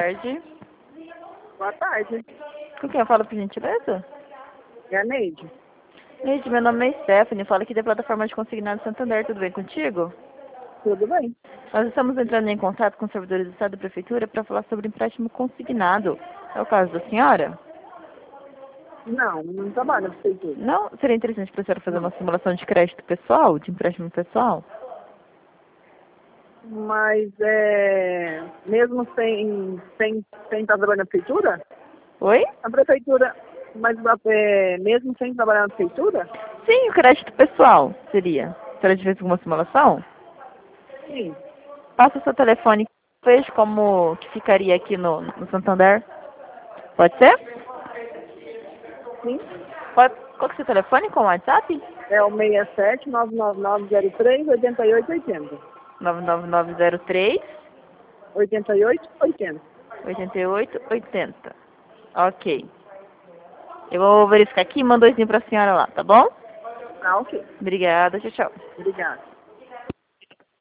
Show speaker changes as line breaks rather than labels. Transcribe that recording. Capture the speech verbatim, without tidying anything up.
tarde.
Boa tarde.
Com quem eu falo, por gentileza?
É a Neide.
Neide, meu nome é Stephanie, falo aqui da plataforma de consignado Santander, tudo bem contigo?
Tudo bem?
Nós estamos entrando em contato com os servidores do Estado e Prefeitura para falar sobre empréstimo consignado. É o caso da senhora?
Não, não trabalho na prefeitura.
Não? Seria interessante para a senhora fazer
Não.
uma simulação de crédito pessoal, de empréstimo pessoal?
Mas é. Mesmo sem, sem, sem estar trabalhando na prefeitura?
Oi?
A prefeitura. Mas é, mesmo sem trabalhar na prefeitura?
Sim, o crédito pessoal seria. A senhora já fez alguma simulação?
Sim.
Passa o seu telefone, veja como que ficaria aqui no, no Santander. Pode ser?
Sim.
Pode, qual que é o seu telefone com o WhatsApp?
É o seis sete nove nove nove zero três oito oito oito zero.
nove nove nove zero três
oito oito oito zero.
oito oito oito zero. Ok. Eu vou verificar aqui e mando doisinho pra senhora lá, tá bom?
Ah, ok.
Obrigada, tchau, tchau.
Obrigada.